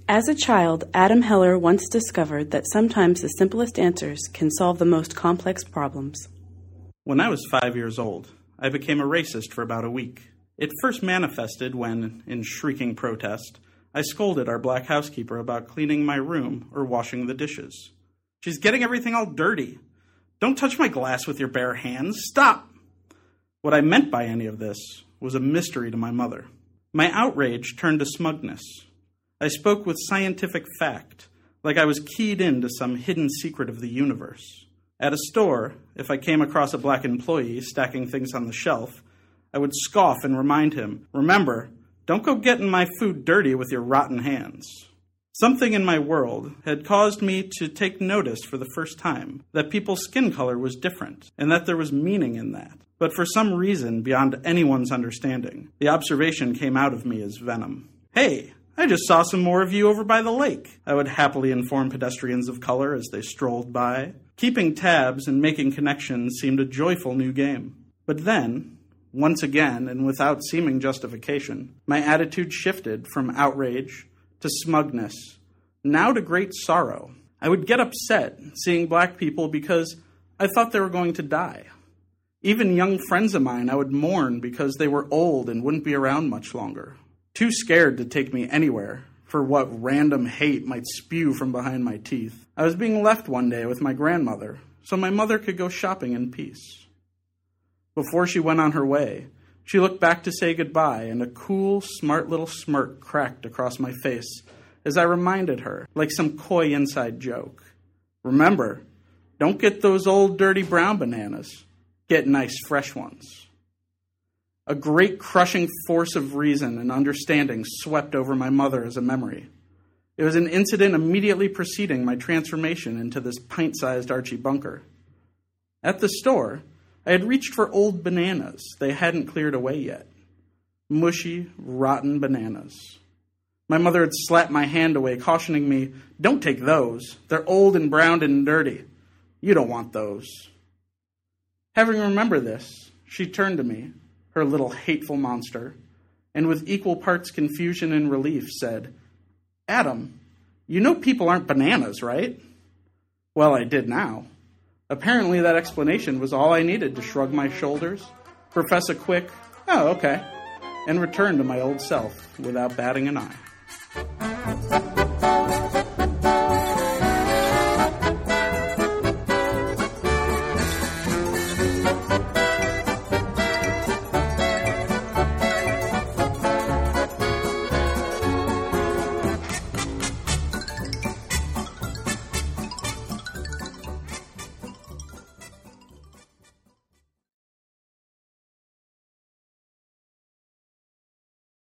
As a child, Adam Heller once discovered that sometimes the simplest answers can solve the most complex problems. When I was 5 years old, I became a racist for about a week. It first manifested when, in shrieking protest, I scolded our black housekeeper about cleaning my room or washing the dishes. "She's getting everything all dirty. Don't touch my glass with your bare hands. Stop!" What I meant by any of this was a mystery to my mother. My outrage turned to smugness. I spoke with scientific fact, like I was keyed into some hidden secret of the universe. At a store, if I came across a black employee stacking things on the shelf, I would scoff and remind him, "Remember, don't go getting my food dirty with your rotten hands." Something in my world had caused me to take notice for the first time that people's skin color was different, and that there was meaning in that. But for some reason beyond anyone's understanding, the observation came out of me as venom. "Hey, I just saw some more of you over by the lake," I would happily inform pedestrians of color as they strolled by. Keeping tabs and making connections seemed a joyful new game. But then, once again, and without seeming justification, my attitude shifted from outrage to smugness, now to great sorrow. I would get upset seeing black people because I thought they were going to die. Even young friends of mine I would mourn because they were old and wouldn't be around much longer. Too scared to take me anywhere for what random hate might spew from behind my teeth, I was being left one day with my grandmother so my mother could go shopping in peace. Before she went on her way, she looked back to say goodbye, and a cool, smart little smirk cracked across my face as I reminded her, like some coy inside joke, "Remember, don't get those old dirty brown bananas. Get nice fresh ones." A great crushing force of reason and understanding swept over my mother as a memory. It was an incident immediately preceding my transformation into this pint-sized Archie Bunker. At the store, I had reached for old bananas they hadn't cleared away yet. Mushy, rotten bananas. My mother had slapped my hand away, cautioning me, "Don't take those. They're old and browned and dirty. You don't want those." Having remembered this, she turned to me, her little hateful monster, and with equal parts confusion and relief said, "Adam, you know people aren't bananas, right?" Well, I did now. Apparently that explanation was all I needed to shrug my shoulders, profess a quick, "Oh, okay," and return to my old self without batting an eye.